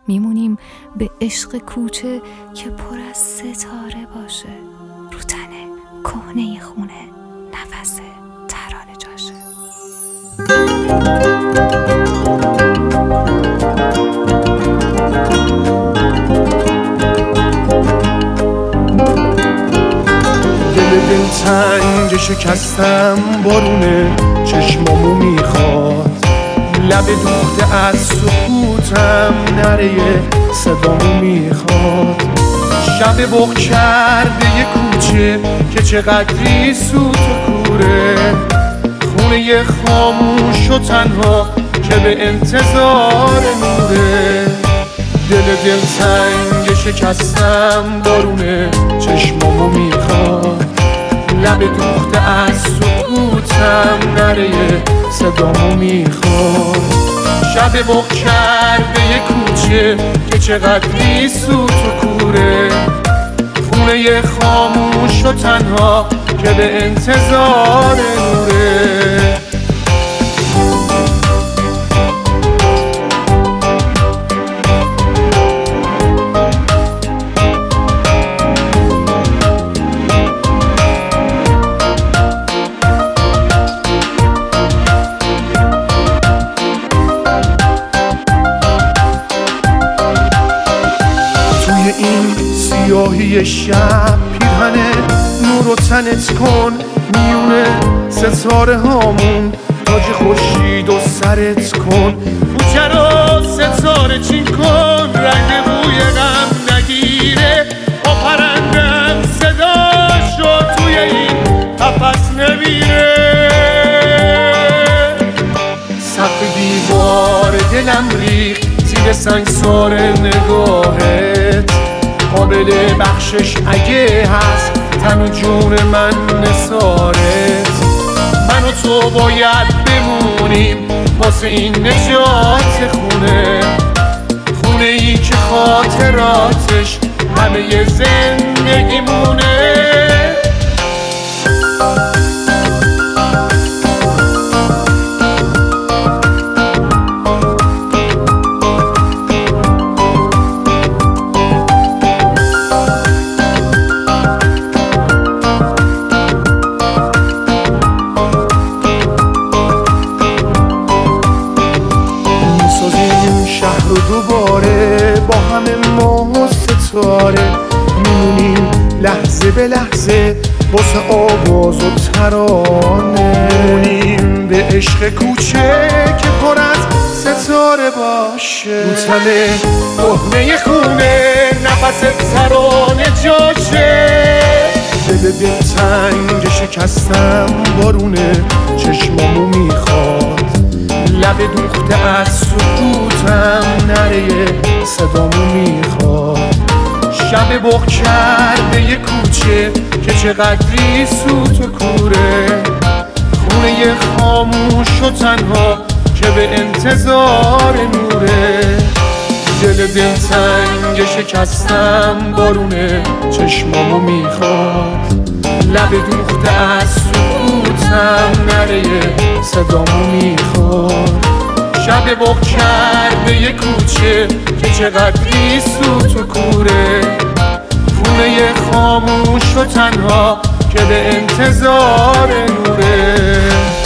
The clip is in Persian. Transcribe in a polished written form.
میمونیم به عشق کوچه که پر از ستاره باشه. رو تنه کهنه خونه نفس ترانه جاشه. دل تنگ شکستم بارونه چشمامو میخواد، لب دوخته از سکوتم نره صدامو میخواد. شب بغ کرده یه کوچه که چقدری سوت و کوره، خونه خاموش و تنها که به انتظار نوره. دل تنگ شکستم بارونه چشمامو میخواد، لب دوخته از سکوتم نره صدامو میخواد. شب بغ کرده یه کوچه که چقدری سوت و کوره، خونه خاموش و تنها که به انتظار نوره. این سیاهی شب پیرهن نور و تنت کن، میونه ستاره هامون تاج خورشید و سرت کن. کوچه رو ستاره چین کن، رنگ بوی غم نگیره. با پرندم صدا شد توی این قفس نمیره. سقف دیوار دلم ریخت زیر سنگسار نگاهت، قابل بخشش اگه هست تن و جون من نثارت. من و تو باید بمونیم واسه این نجات خونه، خونه ای که خاطراتش همه زندگیمونه. شهر و دوباره با همه ماه و ستاره، میمونیم لحظه به لحظه واسه آواز و ترانه. میمونیم به عشق کوچه که پر از ستاره باشه. رو تنه کهنه خونه نفس ترانه جاشه. دل تنگ شکستم بارونه چشمامو میخواد، لب دوخته از سکوتم نره صدامو میخواد. شب بغ کرده یه کوچه که چقدری سوت و کوره، خونه خاموش و تنها که به انتظار نوره. دل تنگ شکستم بارونه چشمامو میخواد، لب دوخته از سکوتم نره صدامو میخواد. شب بغ کرده یه کوچه که چقدری سوت و کوره، خونه خاموش و تنها که به انتظار نوره.